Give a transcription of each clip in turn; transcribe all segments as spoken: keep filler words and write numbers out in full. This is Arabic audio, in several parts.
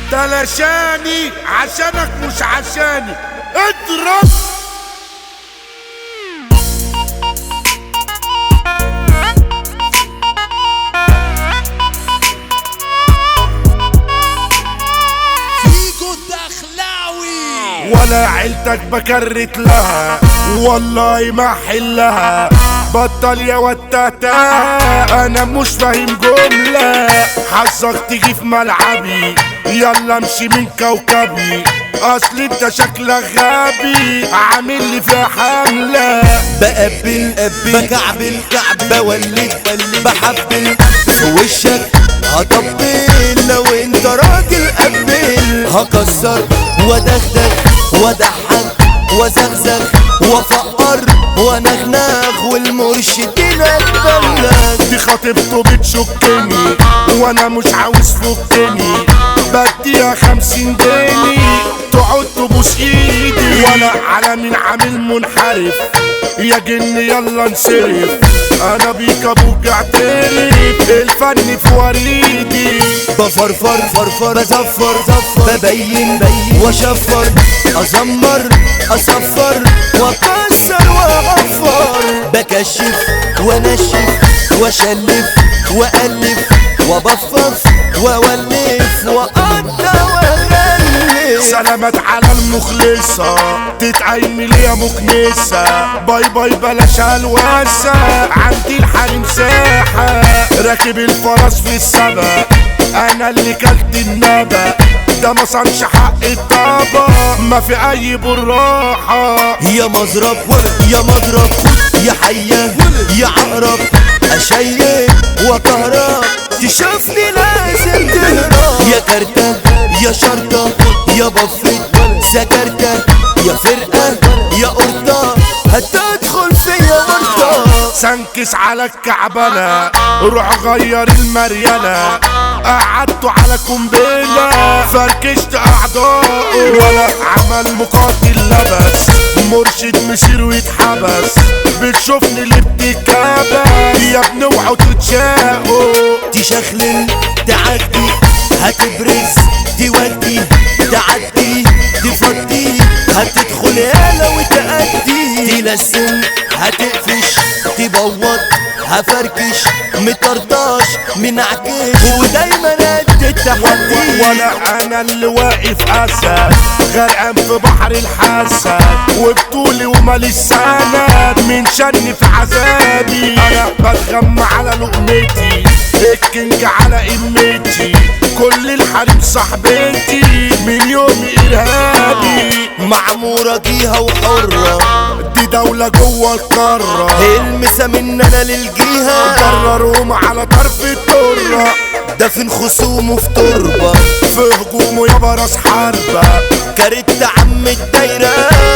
تلاشاني عشانك مش عشاني اضرب. ولا عيلتك بكرت لها والله ما حلها، بطل يا وتاتا انا مش فاهم جملة، حظك تيجي في ملعبي يلا امشي من كوكبي، اصل انت شكلك غبي عامل لي فيها حملة. بقبل بكعبل بولد بحبل في وشك هطبل، لو انت راجل قبل هكسر وادغدغ وادحك وازغزغ وافقر وانغنغ والمرشدين اتبلغ. دي خطيبته بتشكني وانا مش عاوز فكني، بديها خمسين جنيه تقعد تبوس ايدي، ولا على مين عامل منحرف يا جن يلا انصرف، انا بيك ابوك اعترف الفن في وريدي. بفرفر فرفر بزفر زفر ببين بين واشفر ازمر اصفر واكسر واغفر، بكشف وانشف واشلف والف وبفف واولف واقطع واغلف. سلامات على المخلصة تتعمل يا مكنسة، باي باي بلاش هلوسة عندي الحريم ساحة، راكب الفرس في السبق انا اللي كلت النبأ، ده ما صنش حق الطبق ما في اي بالراحة. يا مضرب يا مضرب يا حية يا عقرب اشيك وكهرب، تشوفني لازم تهرب، يا كارتة يا شرطة يا بفت سكرتة يا فرقة يا قرطة هتدخل فيا ورطة. سنكس على الكعبلة روح غير المريلة، قعدتوا على قنبلة فركشت اعضائه، ولا عمل مقاتل لبس مرشد مسير ويتحبس، بتشوفني اللي بتتكبس يا ابني اوعوا تتشاقوا. تشخلل تعدي هتبرز تودي تعدي تفضي هتدخل يالا وتأدي، تلسن هتقفش تبوط هفركش مطرطاش منعكش ودايما قد التحدي. ولا انا اللي واقف اسد غرقان في بحر الحسد، وبطولي ومالي سند من شن في عذابي، انا بتغمى على لقمتي الكنج على قمتي، كل الحريم صاحبتي من يومي ارهابي، معمورة جيها وحرة دي دولة جوه القارة، المسا من انا للجيها قررهم على طرف الطرة، دفن خصومه في تربة في هجومه يابا راس حربة، كارت عم الدايرة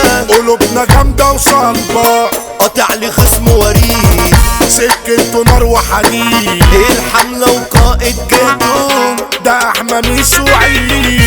قلوبنا جامدة وصلبة، قطع لي خصم وريد سكته نار وحديد، الحملة وقائد جهدهم ده احمى ميسو عيد.